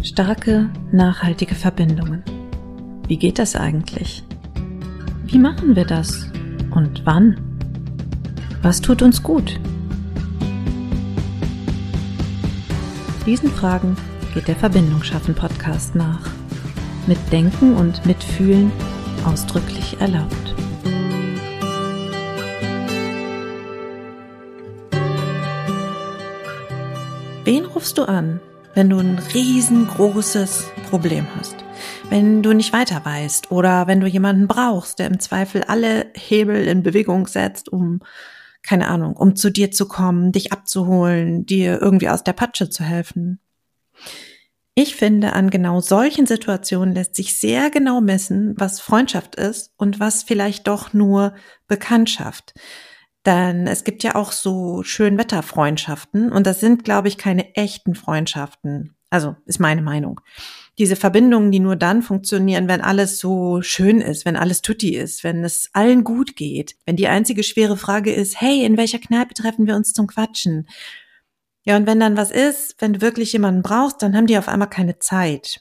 Starke, nachhaltige Verbindungen. Wie geht das eigentlich? Wie machen wir das? Und wann? Was tut uns gut? Diesen Fragen geht der Verbindung schaffen Podcast nach. Mit Denken und Mitfühlen ausdrücklich erlaubt. Wen rufst du an, wenn du ein riesengroßes Problem hast? Wenn du nicht weiter weißt oder wenn du jemanden brauchst, der im Zweifel alle Hebel in Bewegung setzt, um zu dir zu kommen, dich abzuholen, dir irgendwie aus der Patsche zu helfen. Ich finde, an genau solchen Situationen lässt sich sehr genau messen, was Freundschaft ist und was vielleicht doch nur Bekanntschaft. Denn es gibt ja auch so Schönwetterfreundschaften und das sind, glaube ich, keine echten Freundschaften. Also ist meine Meinung. Diese Verbindungen, die nur dann funktionieren, wenn alles so schön ist, wenn alles tutti ist, wenn es allen gut geht, wenn die einzige schwere Frage ist, hey, in welcher Kneipe treffen wir uns zum Quatschen? Ja, und wenn dann was ist, wenn du wirklich jemanden brauchst, dann haben die auf einmal keine Zeit.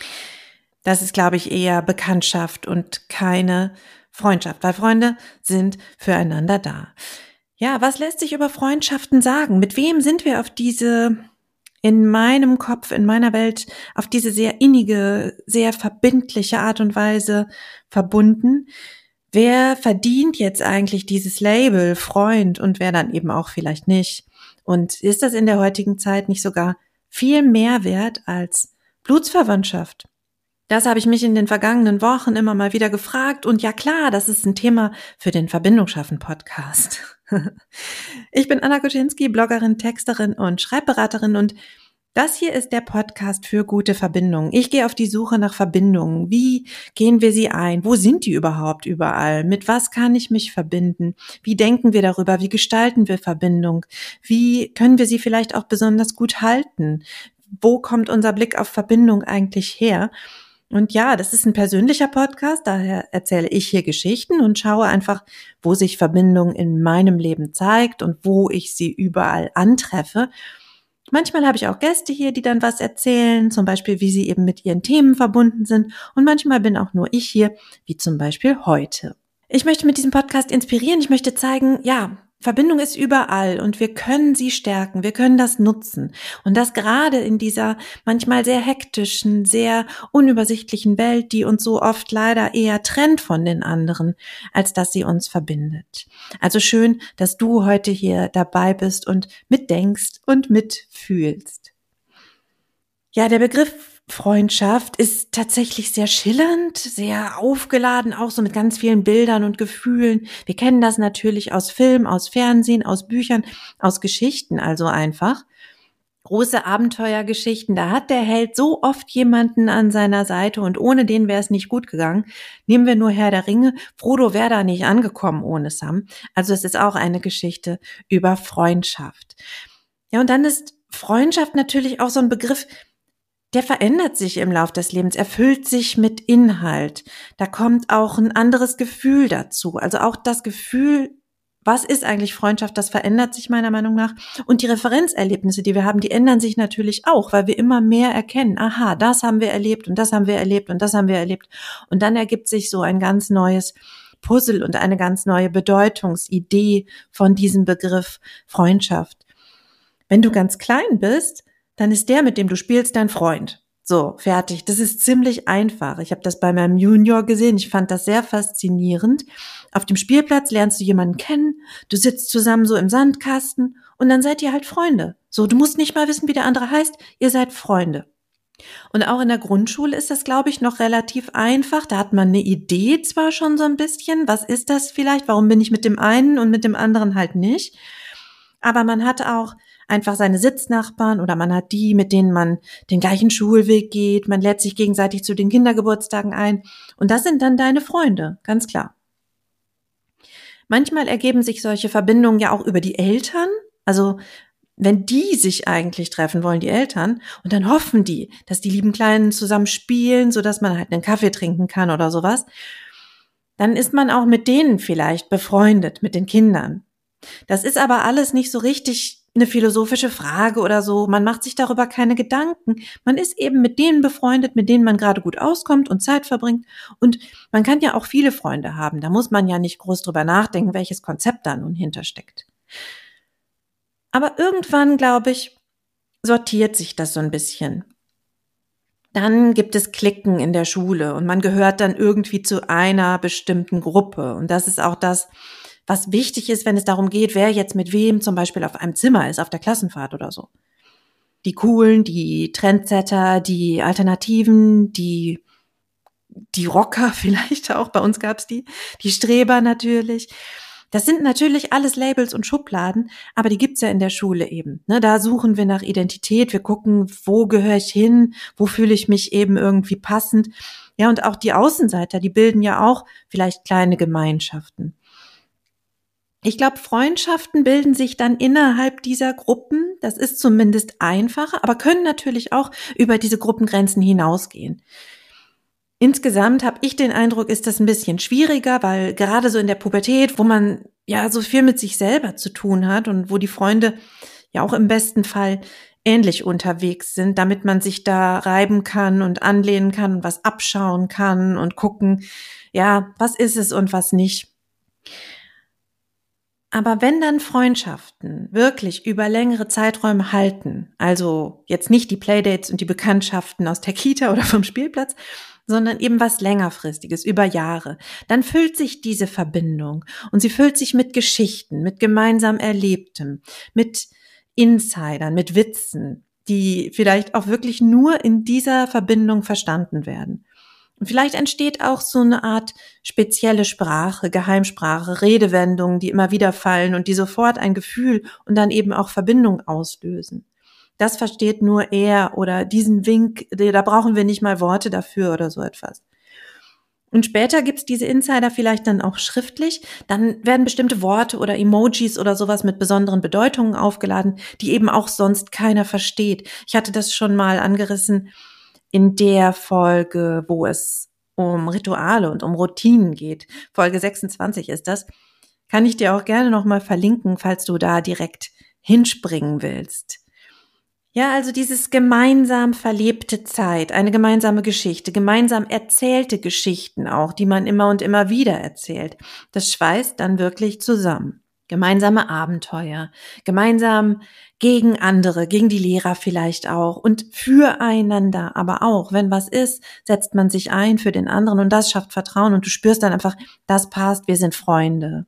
Das ist, glaube ich, eher Bekanntschaft und keine Freundschaft, weil Freunde sind füreinander da. Ja, was lässt sich über Freundschaften sagen? Mit wem sind wir auf diese, in meinem Kopf, in meiner Welt, auf diese sehr innige, sehr verbindliche Art und Weise verbunden? Wer verdient jetzt eigentlich dieses Label Freund und wer dann eben auch vielleicht nicht? Und ist das in der heutigen Zeit nicht sogar viel mehr wert als Blutsverwandtschaft? Das habe ich mich in den vergangenen Wochen immer mal wieder gefragt und ja klar, das ist ein Thema für den Verbindung schaffen Podcast. Ich bin Anna Kuczynski, Bloggerin, Texterin und Schreibberaterin und das hier ist der Podcast für gute Verbindungen. Ich gehe auf die Suche nach Verbindungen. Wie gehen wir sie ein? Wo sind die überhaupt überall? Mit was kann ich mich verbinden? Wie denken wir darüber? Wie gestalten wir Verbindung? Wie können wir sie vielleicht auch besonders gut halten? Wo kommt unser Blick auf Verbindung eigentlich her? Und ja, das ist ein persönlicher Podcast, daher erzähle ich hier Geschichten und schaue einfach, wo sich Verbindung in meinem Leben zeigt und wo ich sie überall antreffe. Manchmal habe ich auch Gäste hier, die dann was erzählen, zum Beispiel, wie sie eben mit ihren Themen verbunden sind. Und manchmal bin auch nur ich hier, wie zum Beispiel heute. Ich möchte mit diesem Podcast inspirieren. Ich möchte zeigen, ja, Verbindung ist überall und wir können sie stärken, wir können das nutzen. Und das gerade in dieser manchmal sehr hektischen, sehr unübersichtlichen Welt, die uns so oft leider eher trennt von den anderen, als dass sie uns verbindet. Also schön, dass du heute hier dabei bist und mitdenkst und mitfühlst. Ja, der Begriff Freundschaft ist tatsächlich sehr schillernd, sehr aufgeladen, auch so mit ganz vielen Bildern und Gefühlen. Wir kennen das natürlich aus Film, aus Fernsehen, aus Büchern, aus Geschichten also einfach. Große Abenteuergeschichten, da hat der Held so oft jemanden an seiner Seite und ohne den wäre es nicht gut gegangen. Nehmen wir nur Herr der Ringe, Frodo wäre da nicht angekommen ohne Sam. Also es ist auch eine Geschichte über Freundschaft. Ja, und dann ist Freundschaft natürlich auch so ein Begriff, der verändert sich im Lauf des Lebens, erfüllt sich mit Inhalt. Da kommt auch ein anderes Gefühl dazu. Also auch das Gefühl, was ist eigentlich Freundschaft, das verändert sich meiner Meinung nach. Und die Referenzerlebnisse, die wir haben, die ändern sich natürlich auch, weil wir immer mehr erkennen, aha, das haben wir erlebt und das haben wir erlebt und das haben wir erlebt. Und dann ergibt sich so ein ganz neues Puzzle und eine ganz neue Bedeutungsidee von diesem Begriff Freundschaft. Wenn du ganz klein bist, dann ist der, mit dem du spielst, dein Freund. So, fertig. Das ist ziemlich einfach. Ich habe das bei meinem Junior gesehen. Ich fand das sehr faszinierend. Auf dem Spielplatz lernst du jemanden kennen, du sitzt zusammen so im Sandkasten und dann seid ihr halt Freunde. So, du musst nicht mal wissen, wie der andere heißt, ihr seid Freunde. Und auch in der Grundschule ist das, glaube ich, noch relativ einfach. Da hat man eine Idee zwar schon so ein bisschen, was ist das vielleicht, warum bin ich mit dem einen und mit dem anderen halt nicht. Aber man hat auch einfach seine Sitznachbarn oder man hat die, mit denen man den gleichen Schulweg geht, man lädt sich gegenseitig zu den Kindergeburtstagen ein und das sind dann deine Freunde, ganz klar. Manchmal ergeben sich solche Verbindungen ja auch über die Eltern, also wenn die sich eigentlich treffen wollen, die Eltern, und dann hoffen die, dass die lieben Kleinen zusammen spielen, sodass man halt einen Kaffee trinken kann oder sowas, dann ist man auch mit denen vielleicht befreundet, mit den Kindern. Das ist aber alles nicht so richtig eine philosophische Frage oder so. Man macht sich darüber keine Gedanken. Man ist eben mit denen befreundet, mit denen man gerade gut auskommt und Zeit verbringt. Und man kann ja auch viele Freunde haben. Da muss man ja nicht groß drüber nachdenken, welches Konzept da nun hintersteckt. Aber irgendwann, glaube ich, sortiert sich das so ein bisschen. Dann gibt es Cliquen in der Schule und man gehört dann irgendwie zu einer bestimmten Gruppe. Und das ist auch das, was wichtig ist, wenn es darum geht, wer jetzt mit wem zum Beispiel auf einem Zimmer ist, auf der Klassenfahrt oder so. Die Coolen, die Trendsetter, die Alternativen, die Rocker vielleicht auch, bei uns gab's die Streber natürlich. Das sind natürlich alles Labels und Schubladen, aber die gibt's ja in der Schule eben. Ne, da suchen wir nach Identität, wir gucken, wo gehöre ich hin, wo fühle ich mich eben irgendwie passend. Ja, und auch die Außenseiter, die bilden ja auch vielleicht kleine Gemeinschaften. Ich glaube, Freundschaften bilden sich dann innerhalb dieser Gruppen. Das ist zumindest einfacher, aber können natürlich auch über diese Gruppengrenzen hinausgehen. Insgesamt habe ich den Eindruck, ist das ein bisschen schwieriger, weil gerade so in der Pubertät, wo man ja so viel mit sich selber zu tun hat und wo die Freunde ja auch im besten Fall ähnlich unterwegs sind, damit man sich da reiben kann und anlehnen kann und was abschauen kann und gucken, ja, was ist es und was nicht. Aber wenn dann Freundschaften wirklich über längere Zeiträume halten, also jetzt nicht die Playdates und die Bekanntschaften aus der Kita oder vom Spielplatz, sondern eben was längerfristiges, über Jahre, dann füllt sich diese Verbindung und sie füllt sich mit Geschichten, mit gemeinsam Erlebtem, mit Insidern, mit Witzen, die vielleicht auch wirklich nur in dieser Verbindung verstanden werden. Und vielleicht entsteht auch so eine Art spezielle Sprache, Geheimsprache, Redewendungen, die immer wieder fallen und die sofort ein Gefühl und dann eben auch Verbindung auslösen. Das versteht nur er oder diesen Wink, da brauchen wir nicht mal Worte dafür oder so etwas. Und später gibt's diese Insider vielleicht dann auch schriftlich. Dann werden bestimmte Worte oder Emojis oder sowas mit besonderen Bedeutungen aufgeladen, die eben auch sonst keiner versteht. Ich hatte das schon mal angerissen in der Folge, wo es um Rituale und um Routinen geht. Folge 26 ist das. Kann ich dir auch gerne nochmal verlinken, falls du da direkt hinspringen willst. Ja, also dieses gemeinsam verlebte Zeit, eine gemeinsame Geschichte, gemeinsam erzählte Geschichten auch, die man immer und immer wieder erzählt. Das schweißt dann wirklich zusammen. Gemeinsame Abenteuer, gemeinsam gegen andere, gegen die Lehrer vielleicht auch und füreinander, aber auch, wenn was ist, setzt man sich ein für den anderen und das schafft Vertrauen und du spürst dann einfach, das passt, wir sind Freunde.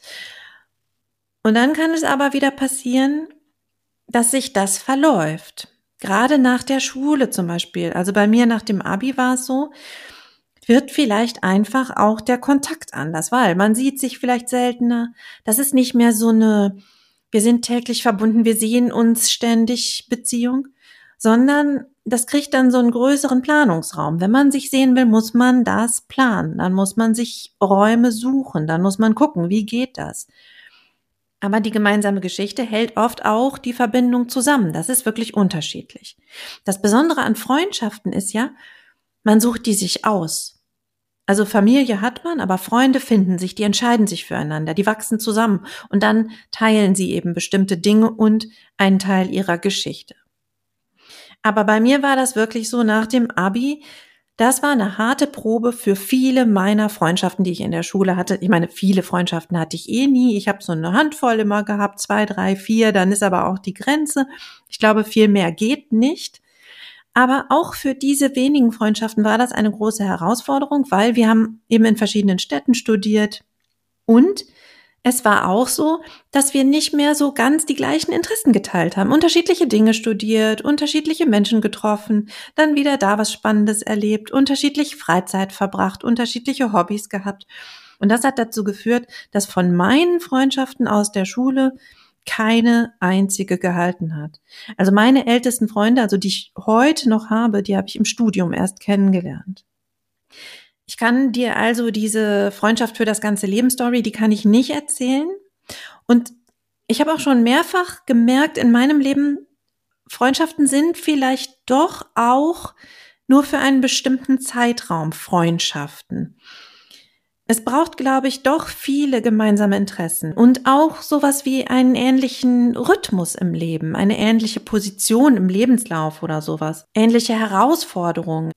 Und dann kann es aber wieder passieren, dass sich das verläuft. Gerade nach der Schule zum Beispiel. Also bei mir nach dem Abi war es so, wird vielleicht einfach auch der Kontakt anders, weil man sieht sich vielleicht seltener. Das ist nicht mehr so eine, wir sind täglich verbunden, wir sehen uns ständig Beziehung, sondern das kriegt dann so einen größeren Planungsraum. Wenn man sich sehen will, muss man das planen. Dann muss man sich Räume suchen. Dann muss man gucken, wie geht das? Aber die gemeinsame Geschichte hält oft auch die Verbindung zusammen. Das ist wirklich unterschiedlich. Das Besondere an Freundschaften ist ja, man sucht die sich aus. Also Familie hat man, aber Freunde finden sich, die entscheiden sich füreinander, die wachsen zusammen und dann teilen sie eben bestimmte Dinge und einen Teil ihrer Geschichte. Aber bei mir war das wirklich so nach dem Abi, das war eine harte Probe für viele meiner Freundschaften, die ich in der Schule hatte. Ich meine, viele Freundschaften hatte ich eh nie. Ich habe so eine Handvoll immer gehabt, 2, 3, 4. Dann ist aber auch die Grenze. Ich glaube, viel mehr geht nicht. Aber auch für diese wenigen Freundschaften war das eine große Herausforderung, weil wir haben eben in verschiedenen Städten studiert. Und es war auch so, dass wir nicht mehr so ganz die gleichen Interessen geteilt haben. Unterschiedliche Dinge studiert, unterschiedliche Menschen getroffen, dann wieder da was Spannendes erlebt, unterschiedlich Freizeit verbracht, unterschiedliche Hobbys gehabt. Und das hat dazu geführt, dass von meinen Freundschaften aus der Schule keine einzige gehalten hat. Also meine ältesten Freunde, also die ich heute noch habe, die habe ich im Studium erst kennengelernt. Ich kann dir also diese Freundschaft für das ganze Leben Story, die kann ich nicht erzählen. Und ich habe auch schon mehrfach gemerkt in meinem Leben, Freundschaften sind vielleicht doch auch nur für einen bestimmten Zeitraum Freundschaften. Es braucht, glaube ich, doch viele gemeinsame Interessen und auch sowas wie einen ähnlichen Rhythmus im Leben, eine ähnliche Position im Lebenslauf oder sowas, ähnliche Herausforderungen.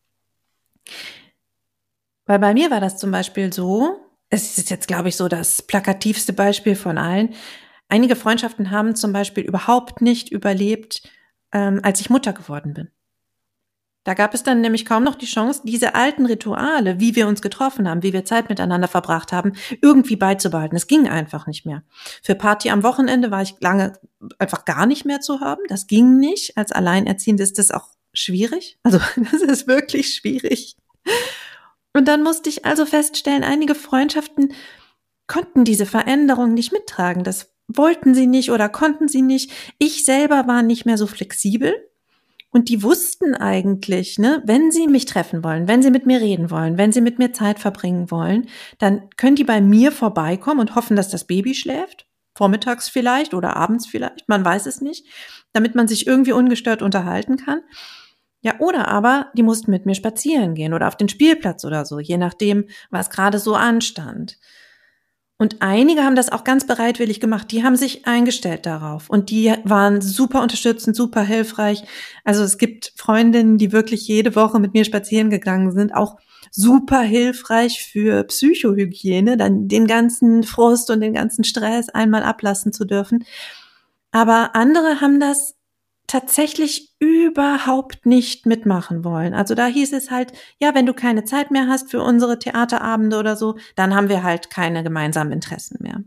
Weil bei mir war das zum Beispiel so, es ist jetzt, glaube ich, so das plakativste Beispiel von allen. Einige Freundschaften haben zum Beispiel überhaupt nicht überlebt, als ich Mutter geworden bin. Da gab es dann nämlich kaum noch die Chance, diese alten Rituale, wie wir uns getroffen haben, wie wir Zeit miteinander verbracht haben, irgendwie beizubehalten. Es ging einfach nicht mehr. Für Party am Wochenende war ich lange einfach gar nicht mehr zu haben. Das ging nicht. Als Alleinerziehende ist das auch schwierig. Also das ist wirklich schwierig. Und dann musste ich also feststellen, einige Freundschaften konnten diese Veränderung nicht mittragen. Das wollten sie nicht oder konnten sie nicht. Ich selber war nicht mehr so flexibel. Und die wussten eigentlich, ne, wenn sie mich treffen wollen, wenn sie mit mir reden wollen, wenn sie mit mir Zeit verbringen wollen, dann können die bei mir vorbeikommen und hoffen, dass das Baby schläft. Vormittags vielleicht oder abends vielleicht, man weiß es nicht, damit man sich irgendwie ungestört unterhalten kann. Ja, oder aber die mussten mit mir spazieren gehen oder auf den Spielplatz oder so, je nachdem, was gerade so anstand. Und einige haben das auch ganz bereitwillig gemacht. Die haben sich eingestellt darauf und die waren super unterstützend, super hilfreich. Also es gibt Freundinnen, die wirklich jede Woche mit mir spazieren gegangen sind, auch super hilfreich für Psychohygiene, dann den ganzen Frust und den ganzen Stress einmal ablassen zu dürfen. Aber andere haben das tatsächlich überhaupt nicht mitmachen wollen. Also da hieß es halt, ja, wenn du keine Zeit mehr hast für unsere Theaterabende oder so, dann haben wir halt keine gemeinsamen Interessen mehr.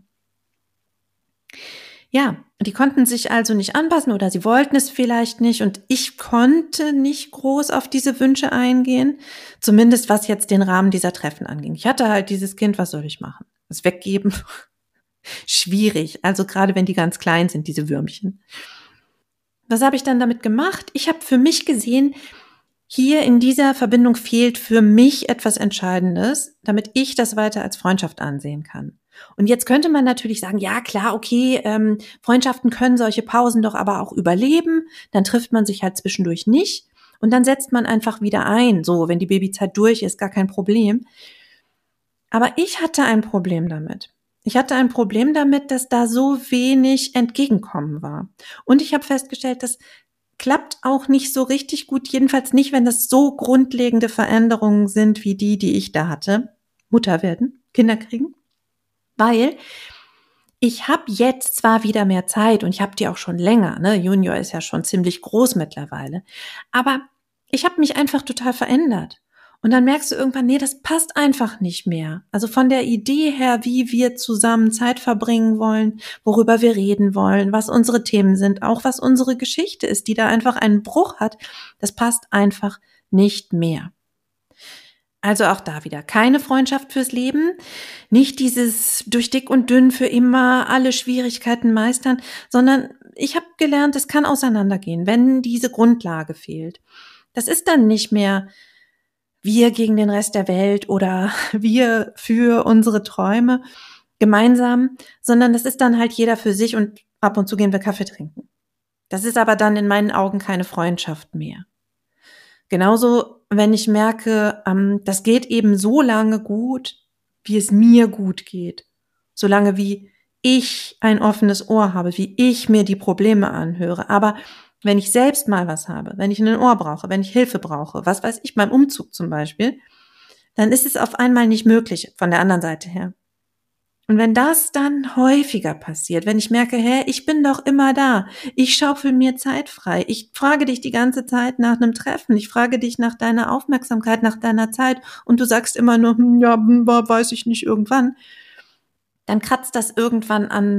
Ja, die konnten sich also nicht anpassen oder sie wollten es vielleicht nicht und ich konnte nicht groß auf diese Wünsche eingehen, zumindest was jetzt den Rahmen dieser Treffen anging. Ich hatte halt dieses Kind, was soll ich machen? Das weggeben? Schwierig, also gerade wenn die ganz klein sind, diese Würmchen. Was habe ich dann damit gemacht? Ich habe für mich gesehen, hier in dieser Verbindung fehlt für mich etwas Entscheidendes, damit ich das weiter als Freundschaft ansehen kann. Und jetzt könnte man natürlich sagen, ja klar, okay, Freundschaften können solche Pausen doch aber auch überleben. Dann trifft man sich halt zwischendurch nicht und dann setzt man einfach wieder ein. So, wenn die Babyzeit durch ist, gar kein Problem. Aber ich hatte ein Problem damit. Ich hatte ein Problem damit, dass da so wenig Entgegenkommen war. Und ich habe festgestellt, das klappt auch nicht so richtig gut, jedenfalls nicht, wenn das so grundlegende Veränderungen sind wie die ich da hatte. Mutter werden, Kinder kriegen. Weil ich habe jetzt zwar wieder mehr Zeit und ich habe die auch schon länger, ne? Junior ist ja schon ziemlich groß mittlerweile, aber ich habe mich einfach total verändert. Und dann merkst du irgendwann, nee, das passt einfach nicht mehr. Also von der Idee her, wie wir zusammen Zeit verbringen wollen, worüber wir reden wollen, was unsere Themen sind, auch was unsere Geschichte ist, die da einfach einen Bruch hat, das passt einfach nicht mehr. Also auch da wieder keine Freundschaft fürs Leben, nicht dieses durch dick und dünn für immer alle Schwierigkeiten meistern, sondern ich habe gelernt, es kann auseinandergehen, wenn diese Grundlage fehlt. Das ist dann nicht mehr wir gegen den Rest der Welt oder wir für unsere Träume gemeinsam, sondern das ist dann halt jeder für sich und ab und zu gehen wir Kaffee trinken. Das ist aber dann in meinen Augen keine Freundschaft mehr. Genauso, wenn ich merke, das geht eben so lange gut, wie es mir gut geht. Solange wie ich ein offenes Ohr habe, wie ich mir die Probleme anhöre. Aber wenn ich selbst mal was habe, wenn ich ein Ohr brauche, wenn ich Hilfe brauche, was weiß ich, beim Umzug zum Beispiel, dann ist es auf einmal nicht möglich von der anderen Seite her. Und wenn das dann häufiger passiert, wenn ich merke, ich bin doch immer da, ich schaufel mir Zeit frei, ich frage dich die ganze Zeit nach einem Treffen, ich frage dich nach deiner Aufmerksamkeit, nach deiner Zeit und du sagst immer nur, ja, weiß ich nicht, irgendwann, dann kratzt das irgendwann an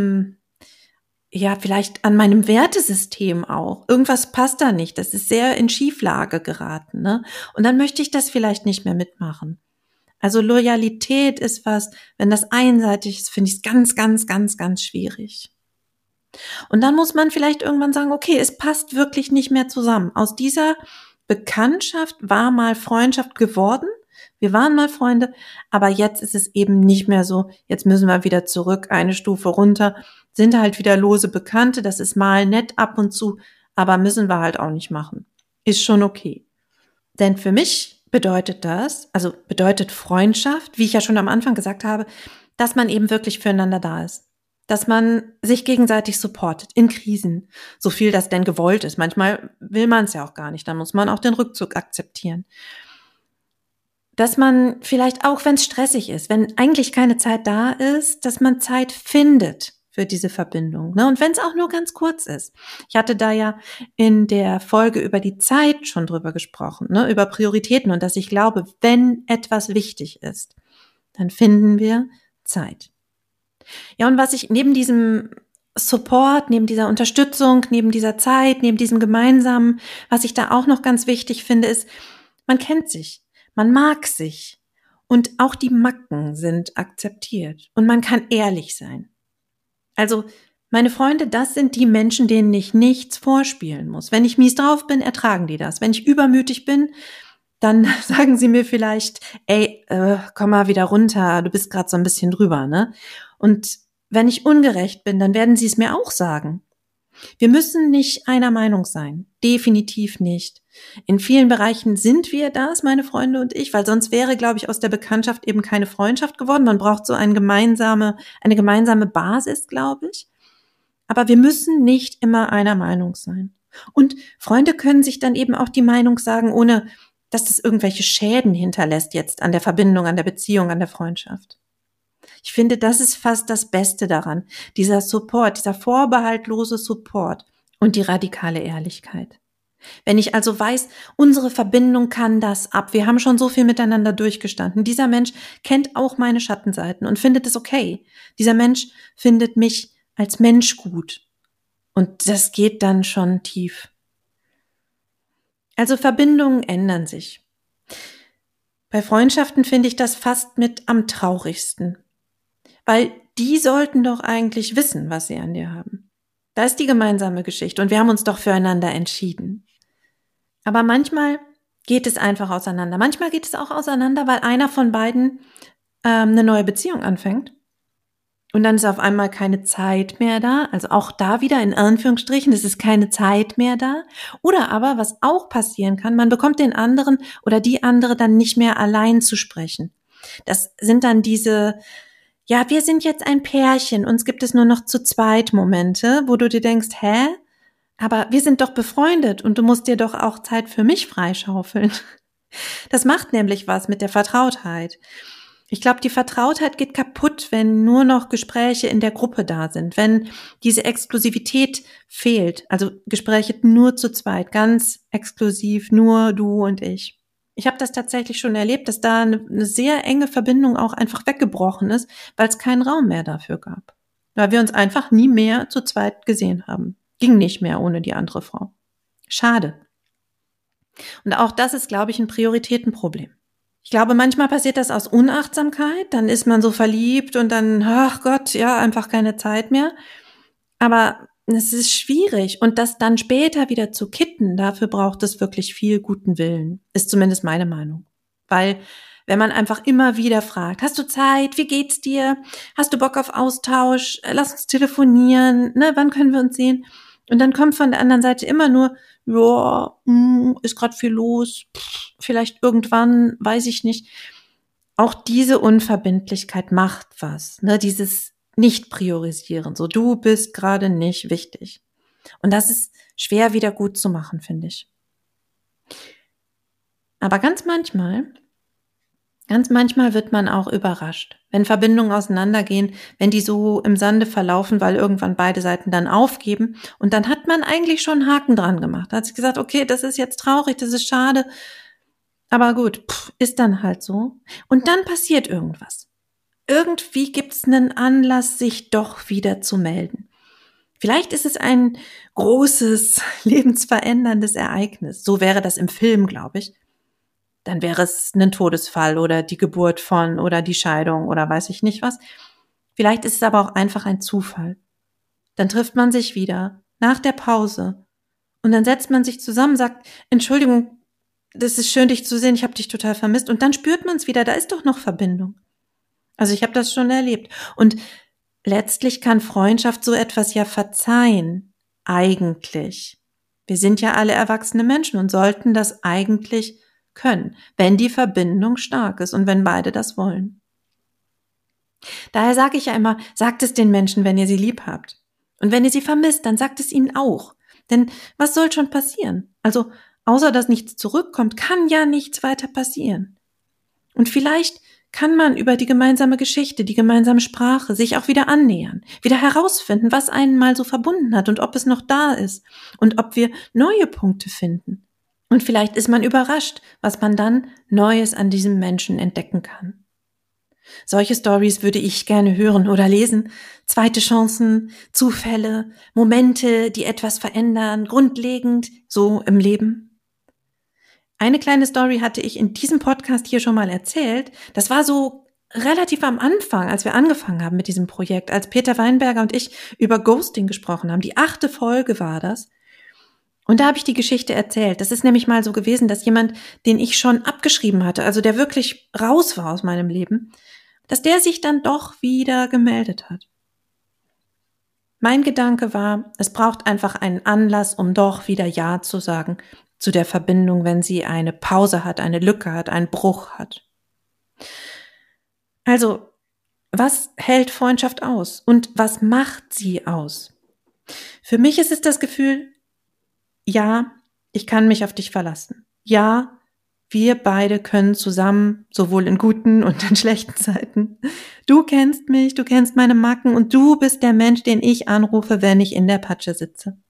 vielleicht an meinem Wertesystem auch. Irgendwas passt da nicht, das ist sehr in Schieflage geraten, ne? Und dann möchte ich das vielleicht nicht mehr mitmachen. Also Loyalität ist was, wenn das einseitig ist, finde ich es ganz, ganz, ganz, ganz schwierig. Und dann muss man vielleicht irgendwann sagen, okay, es passt wirklich nicht mehr zusammen. Aus dieser Bekanntschaft war mal Freundschaft geworden. Wir waren mal Freunde, aber jetzt ist es eben nicht mehr so. Jetzt müssen wir wieder zurück, eine Stufe runter, sind halt wieder lose Bekannte. Das ist mal nett ab und zu, aber müssen wir halt auch nicht machen. Ist schon okay. Denn für mich bedeutet das, also bedeutet Freundschaft, wie ich ja schon am Anfang gesagt habe, dass man eben wirklich füreinander da ist. Dass man sich gegenseitig supportet in Krisen, so viel das denn gewollt ist. Manchmal will man es ja auch gar nicht, dann muss man auch den Rückzug akzeptieren. Dass man vielleicht auch, wenn es stressig ist, wenn eigentlich keine Zeit da ist, dass man Zeit findet für diese Verbindung, ne? Und wenn es auch nur ganz kurz ist. Ich hatte da ja in der Folge über die Zeit schon drüber gesprochen, ne? Über Prioritäten und dass ich glaube, wenn etwas wichtig ist, dann finden wir Zeit. Ja, und was ich neben diesem Support, neben dieser Unterstützung, neben dieser Zeit, neben diesem Gemeinsamen, was ich da auch noch ganz wichtig finde, ist, man kennt sich, man mag sich und auch die Macken sind akzeptiert und man kann ehrlich sein. Also meine Freunde, das sind die Menschen, denen ich nichts vorspielen muss. Wenn ich mies drauf bin, ertragen die das. Wenn ich übermütig bin, dann sagen sie mir vielleicht, ey, komm mal wieder runter, du bist gerade so ein bisschen drüber, ne? Und wenn ich ungerecht bin, dann werden sie es mir auch sagen. Wir müssen nicht einer Meinung sein. Definitiv nicht. In vielen Bereichen sind wir das, meine Freunde und ich, weil sonst wäre, glaube ich, aus der Bekanntschaft eben keine Freundschaft geworden. Man braucht so eine gemeinsame Basis, glaube ich. Aber wir müssen nicht immer einer Meinung sein. Und Freunde können sich dann eben auch die Meinung sagen, ohne dass das irgendwelche Schäden hinterlässt jetzt an der Verbindung, an der Beziehung, an der Freundschaft. Ich finde, das ist fast das Beste daran. Dieser Support, dieser vorbehaltlose Support und die radikale Ehrlichkeit. Wenn ich also weiß, unsere Verbindung kann das ab, wir haben schon so viel miteinander durchgestanden, dieser Mensch kennt auch meine Schattenseiten und findet es okay. Dieser Mensch findet mich als Mensch gut. Und das geht dann schon tief. Also Verbindungen ändern sich. Bei Freundschaften finde ich das fast mit am traurigsten. Weil die sollten doch eigentlich wissen, was sie an dir haben. Da ist die gemeinsame Geschichte und wir haben uns doch füreinander entschieden. Aber manchmal geht es einfach auseinander. Manchmal geht es auch auseinander, weil einer von beiden eine neue Beziehung anfängt. Und dann ist auf einmal keine Zeit mehr da. Also auch da wieder in Anführungsstrichen, es ist keine Zeit mehr da. Oder aber, was auch passieren kann, man bekommt den anderen oder die andere dann nicht mehr allein zu sprechen. Das sind dann diese, ja, wir sind jetzt ein Pärchen, uns gibt es nur noch zu zweit Momente, wo du dir denkst, hä? Aber wir sind doch befreundet und du musst dir doch auch Zeit für mich freischaufeln. Das macht nämlich was mit der Vertrautheit. Ich glaube, die Vertrautheit geht kaputt, wenn nur noch Gespräche in der Gruppe da sind, wenn diese Exklusivität fehlt, also Gespräche nur zu zweit, ganz exklusiv, nur du und ich. Ich habe das tatsächlich schon erlebt, dass da eine sehr enge Verbindung auch einfach weggebrochen ist, weil es keinen Raum mehr dafür gab. Weil wir uns einfach nie mehr zu zweit gesehen haben. Ging nicht mehr ohne die andere Frau. Schade. Und auch das ist, glaube ich, ein Prioritätenproblem. Ich glaube, manchmal passiert das aus Unachtsamkeit, dann ist man so verliebt und dann, ach Gott, ja, einfach keine Zeit mehr. Aber es ist schwierig und das dann später wieder zu kitten, dafür braucht es wirklich viel guten Willen, ist zumindest meine Meinung. Weil wenn man einfach immer wieder fragt, hast du Zeit, wie geht's dir, hast du Bock auf Austausch, lass uns telefonieren, ne, wann können wir uns sehen? Und dann kommt von der anderen Seite immer nur, ja, ist gerade viel los, vielleicht irgendwann, weiß ich nicht. Auch diese Unverbindlichkeit macht was, ne? Dieses Nicht-Priorisieren, so du bist gerade nicht wichtig. Und das ist schwer wieder gut zu machen, finde ich. Aber ganz manchmal wird man auch überrascht, wenn Verbindungen auseinandergehen, wenn die so im Sande verlaufen, weil irgendwann beide Seiten dann aufgeben und dann hat man eigentlich schon einen Haken dran gemacht. Da hat sich gesagt, okay, das ist jetzt traurig, das ist schade, aber gut, ist dann halt so. Und dann passiert irgendwas. Irgendwie gibt's einen Anlass, sich doch wieder zu melden. Vielleicht ist es ein großes, lebensveränderndes Ereignis. So wäre das im Film, glaube ich. Dann wäre es ein Todesfall oder die Geburt von oder die Scheidung oder weiß ich nicht was. Vielleicht ist es aber auch einfach ein Zufall. Dann trifft man sich wieder nach der Pause und dann setzt man sich zusammen, sagt, Entschuldigung, das ist schön, dich zu sehen, ich habe dich total vermisst. Und dann spürt man es wieder, da ist doch noch Verbindung. Also ich habe das schon erlebt. Und letztlich kann Freundschaft so etwas ja verzeihen, eigentlich. Wir sind ja alle erwachsene Menschen und sollten das eigentlich können, wenn die Verbindung stark ist und wenn beide das wollen. Daher sage ich ja immer, sagt es den Menschen, wenn ihr sie lieb habt. Und wenn ihr sie vermisst, dann sagt es ihnen auch. Denn was soll schon passieren? Also, außer dass nichts zurückkommt, kann ja nichts weiter passieren. Und vielleicht kann man über die gemeinsame Geschichte, die gemeinsame Sprache sich auch wieder annähern, wieder herausfinden, was einen mal so verbunden hat und ob es noch da ist und ob wir neue Punkte finden. Und vielleicht ist man überrascht, was man dann Neues an diesem Menschen entdecken kann. Solche Stories würde ich gerne hören oder lesen. Zweite Chancen, Zufälle, Momente, die etwas verändern, grundlegend, so im Leben. Eine kleine Story hatte ich in diesem Podcast hier schon mal erzählt. Das war so relativ am Anfang, als wir angefangen haben mit diesem Projekt, als Peter Weinberger und ich über Ghosting gesprochen haben. Die 8. Folge war das. Und da habe ich die Geschichte erzählt. Das ist nämlich mal so gewesen, dass jemand, den ich schon abgeschrieben hatte, also der wirklich raus war aus meinem Leben, dass der sich dann doch wieder gemeldet hat. Mein Gedanke war, es braucht einfach einen Anlass, um doch wieder Ja zu sagen zu der Verbindung, wenn sie eine Pause hat, eine Lücke hat, einen Bruch hat. Also, was hält Freundschaft aus und was macht sie aus? Für mich ist es das Gefühl, ja, ich kann mich auf dich verlassen. Ja, wir beide können zusammen, sowohl in guten und in schlechten Zeiten. Du kennst mich, du kennst meine Macken und du bist der Mensch, den ich anrufe, wenn ich in der Patsche sitze.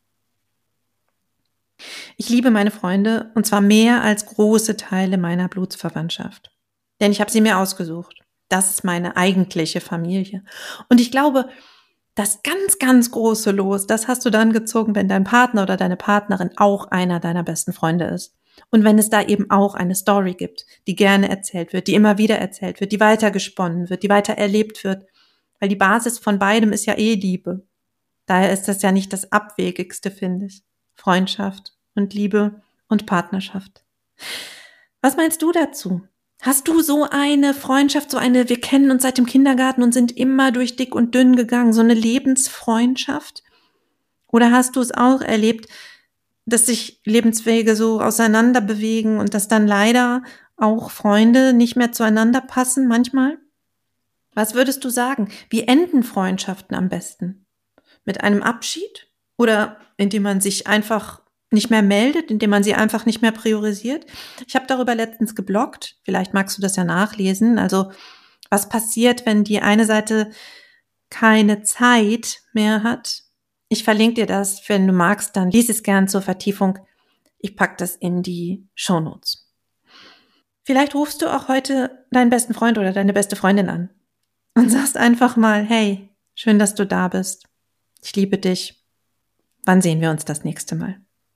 Ich liebe meine Freunde und zwar mehr als große Teile meiner Blutsverwandtschaft. Denn ich habe sie mir ausgesucht. Das ist meine eigentliche Familie. Und ich glaube, das ganz, ganz große Los, das hast du dann gezogen, wenn dein Partner oder deine Partnerin auch einer deiner besten Freunde ist. Und wenn es da eben auch eine Story gibt, die gerne erzählt wird, die immer wieder erzählt wird, die weitergesponnen wird, die weiter erlebt wird, weil die Basis von beidem ist ja Liebe. Daher ist das ja nicht das Abwegigste, finde ich. Freundschaft und Liebe und Partnerschaft. Was meinst du dazu? Hast du so eine Freundschaft, wir kennen uns seit dem Kindergarten und sind immer durch dick und dünn gegangen, so eine Lebensfreundschaft? Oder hast du es auch erlebt, dass sich Lebenswege so auseinander bewegen und dass dann leider auch Freunde nicht mehr zueinander passen manchmal? Was würdest du sagen? Wie enden Freundschaften am besten? Mit einem Abschied? Oder indem man sich einfach nicht mehr meldet, indem man sie einfach nicht mehr priorisiert? Ich habe darüber letztens gebloggt. Vielleicht magst du das ja nachlesen. Also was passiert, wenn die eine Seite keine Zeit mehr hat? Ich verlinke dir das, wenn du magst, dann lies es gern zur Vertiefung. Ich packe das in die Shownotes. Vielleicht rufst du auch heute deinen besten Freund oder deine beste Freundin an und sagst einfach mal, hey, schön, dass du da bist. Ich liebe dich. Wann sehen wir uns das nächste Mal?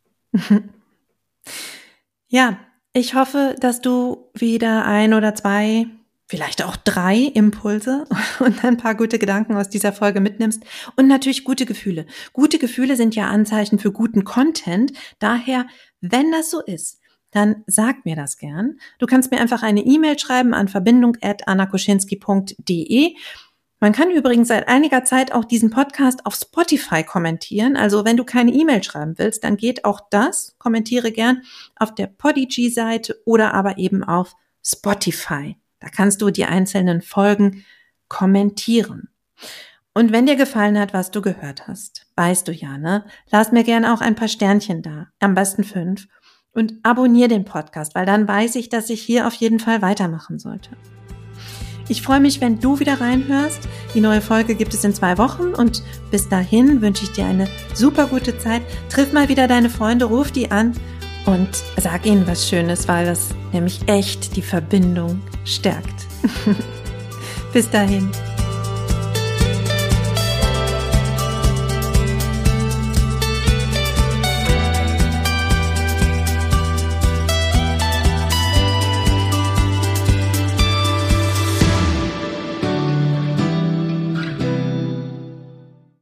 Ja, ich hoffe, dass du wieder 1 oder 2, vielleicht auch 3 Impulse und ein paar gute Gedanken aus dieser Folge mitnimmst und natürlich gute Gefühle. Gute Gefühle sind ja Anzeichen für guten Content. Daher, wenn das so ist, dann sag mir das gern. Du kannst mir einfach eine E-Mail schreiben an verbindung@annakoschinski.de. Man kann übrigens seit einiger Zeit auch diesen Podcast auf Spotify kommentieren. Also wenn du keine E-Mail schreiben willst, dann geht auch das. Kommentiere gern auf der Podigy-Seite oder aber eben auf Spotify. Da kannst du die einzelnen Folgen kommentieren. Und wenn dir gefallen hat, was du gehört hast, weißt du ja, ne? Lass mir gerne auch ein paar Sternchen da, am besten 5. Und abonniere den Podcast, weil dann weiß ich, dass ich hier auf jeden Fall weitermachen sollte. Ich freue mich, wenn du wieder reinhörst. Die neue Folge gibt es in 2 Wochen und bis dahin wünsche ich dir eine super gute Zeit. Triff mal wieder deine Freunde, ruf die an und sag ihnen was Schönes, weil das nämlich echt die Verbindung stärkt. Bis dahin.